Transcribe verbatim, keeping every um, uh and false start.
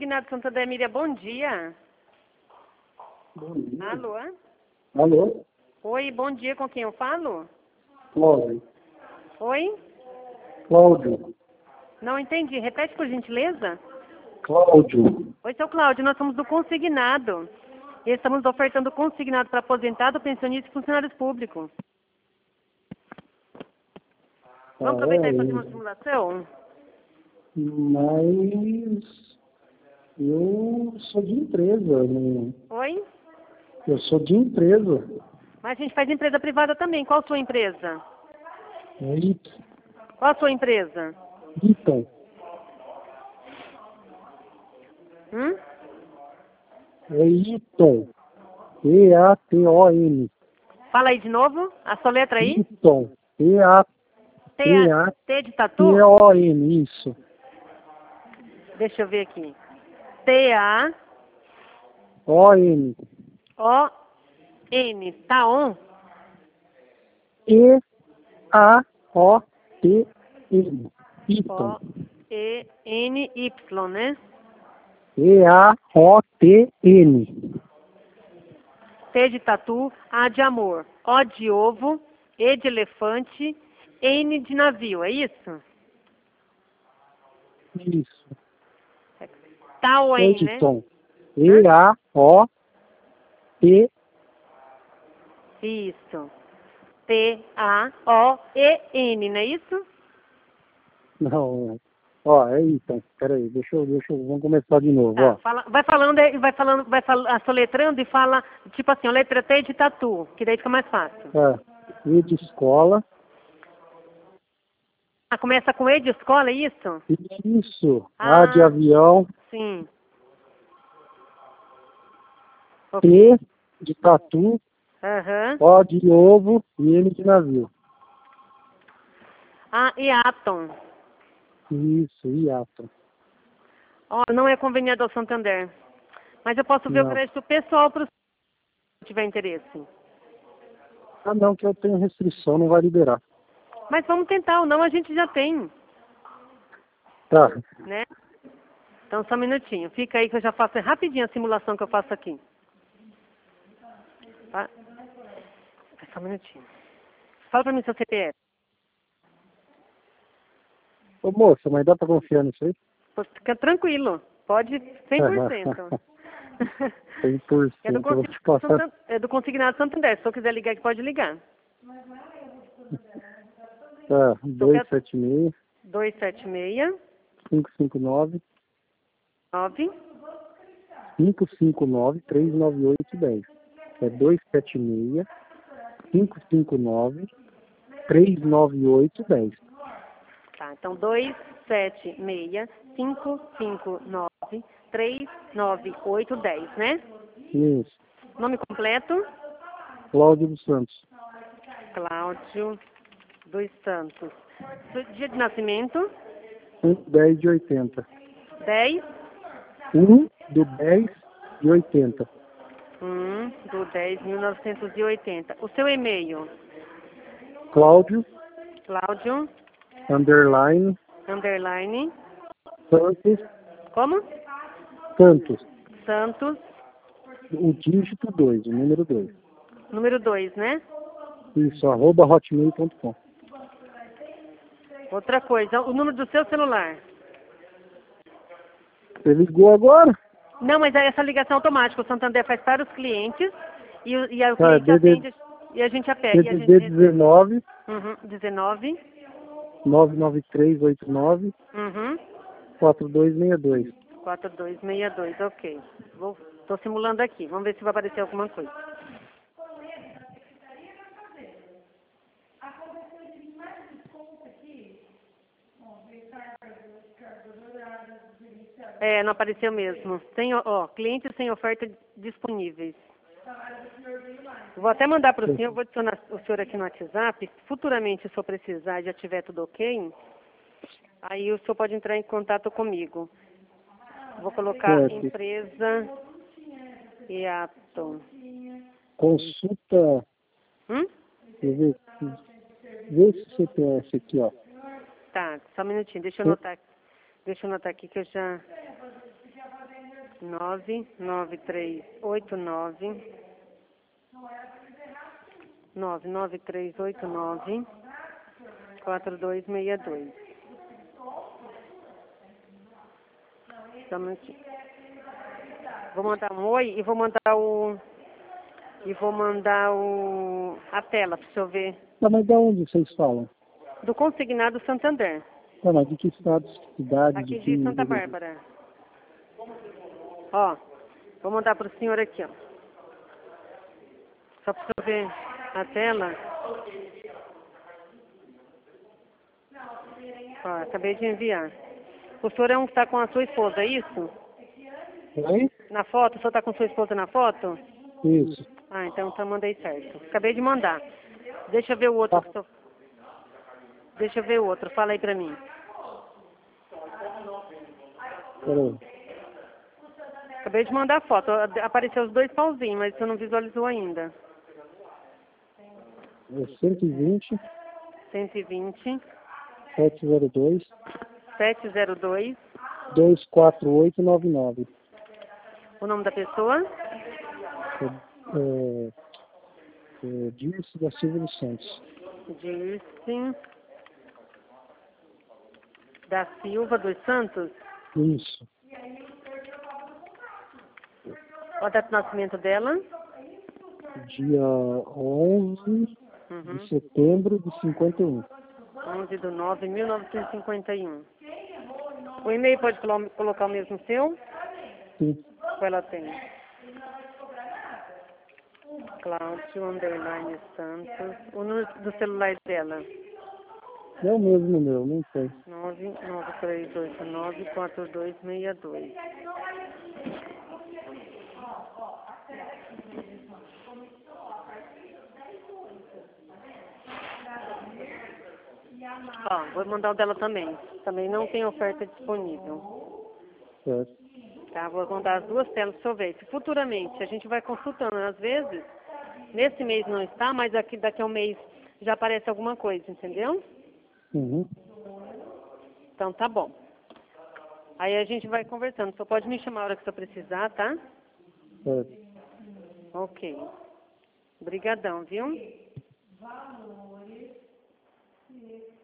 Consignado Santander, Miriam, bom dia. Bom dia. Alô? Alô? Oi, bom dia, com quem eu falo? Cláudio. Oi? Cláudio. Não entendi, repete por gentileza. Cláudio. Oi, seu Cláudio, nós somos do Consignado. E estamos ofertando consignado para aposentado, pensionista e funcionários públicos. Vamos Ah, aproveitar é, e fazer uma simulação? mas eu sou de empresa. Não... Oi? Eu sou de empresa. Mas a gente faz empresa privada também. Qual a sua empresa? É Ito. Qual a sua empresa? Iton. Hum? É Iton. E A T O N. Fala aí de novo. A sua letra aí? Iton. E A T, T a, A T de T tatu? O N. Isso. Deixa eu ver aqui. T A O N. O N. Taon? E A O T N. Iton. O E N Y, né? E A O T N. T de tatu, A de amor, O de ovo, E de elefante, N de navio, é isso? Isso. Taon, né? Editon. E A O T. Isso. T A O E N, não é isso? Não. Ó, é Iton. Peraí, deixa eu, deixa eu. Vamos começar de novo, Tá, ó. fala, vai falando, e vai falando, vai fal, soletrando e fala, tipo assim, a letra T de tatu, que daí fica mais fácil. É. E de escola. Ah, começa com E de escola, é isso? Isso. Ah, A de avião. sim. T de tatu. Aham. O de ovo e N de navio. Ah, e Atom. Isso, Iaton. Ó, não é conveniado ao Santander. Mas eu posso ver o Não. crédito pessoal para se tiver interesse. Ah, não, que eu tenho restrição, não vai liberar. Mas vamos tentar, ou não a gente já tem, Tá. né? Então só um minutinho. Fica aí que eu já faço é rapidinho a simulação que eu faço aqui. Tá? Só um minutinho. Fala pra mim seu C P F. Ô, moça, mas dá pra confiar nisso aí? Fica tranquilo. Pode cem por cento. cem por cento. É do, Eu vou te consignado passar. Santander, é do Consignado Santander. Se eu quiser ligar aqui, pode ligar. Tá, dois sete seis, dois sete seis, cinco cinco nove, nove. cinco cinco nove, três nove oito, dez. É dois sete seis, cinco cinco nove, três nove oito, dez. Tá, então dois sete seis, cinco cinco nove, três nove oito, dez, né? Isso. Nome completo? Cláudio dos Santos. Cláudio dos Santos. Dia de nascimento? um dez de oitenta. dez? um do dez de oitenta. um do dez de mil novecentos e oitenta. O seu e-mail? Cláudio, Cláudio, underline, underline, Santos, como? Santos. Santos, O dígito dois, o número dois. número dois, né? Isso, arroba hotmail ponto com. Outra coisa, o número do seu celular? Você ligou agora? Não, mas é essa ligação automática. O Santander faz para os clientes e, o- e aí o Tá, cliente D D atende e a gente apega. E a gente D D recebe. dezenove, Uhum, dezenove. nove nove três oito nove, Uhum. quatro dois seis dois. quatro dois seis dois, ok. Vou, tô simulando aqui. Vamos ver se vai aparecer alguma coisa. É, não apareceu mesmo. Sem, ó, clientes sem oferta disponíveis. Vou até mandar para o senhor, vou adicionar o senhor aqui no WhatsApp. Futuramente, se eu precisar e já tiver tudo ok, aí o senhor pode entrar em contato comigo. Vou colocar Certo. empresa Iaton. Consulta. Hum? Deixa eu ver, vê esse C P F aqui, ó. Tá, só um minutinho, deixa eu anotar, deixa eu anotar aqui que eu já... nove nove três oito nove nove nove três oito nove quatro dois seis dois. Só um minutinho. Vou mandar um oi e vou mandar o e vou mandar o a tela para o senhor ver. Tá, mas de onde vocês falam? Do consignado Santander. Tá, mas de que estados, cidades? Aqui de, de Santa de... Bárbara. Ó, vou mandar para o senhor aqui, ó. Só para o senhor ver a tela. Ó, acabei de enviar. O senhor é um que está com a sua esposa, é isso? Oi? Na foto? O senhor está com sua esposa na foto? Isso. Ah, então, então mandei certo. Acabei de mandar. Deixa eu ver o outro. Tá. Que tô... Deixa eu ver o outro. Fala aí pra mim. Peraí. Acabei de mandar a foto. Apareceu os dois pauzinhos, mas você não visualizou ainda. É cento e vinte, cento e vinte, sete zero dois, sete zero dois. dois quatro oito nove nove. O nome da pessoa? É, é, Dirce da Silva dos Santos. Dirce da Silva dos Santos. Isso. Qual a data de nascimento dela? Dia onze Uhum. de setembro de cinquenta e um. onze de nove de mil novecentos e cinquenta e um. O e-mail pode colo- colocar o mesmo seu? Sim. Qual ela tem? Cláudio Underline Santos. O número do celular dela? É o mesmo meu, não sei. nove nove três oito nove quatro dois seis dois. Ó, vou mandar o dela também. Também não tem oferta disponível. Certo. Tá, vou mandar as duas telas para o senhor ver. Se futuramente a gente vai consultando, às vezes, nesse mês não está, mas aqui, daqui a um mês já aparece alguma coisa, entendeu? Uhum. Então tá bom. Aí a gente vai conversando. Só pode me chamar a hora que você precisar, tá? Certo. Ok. Obrigadão, viu?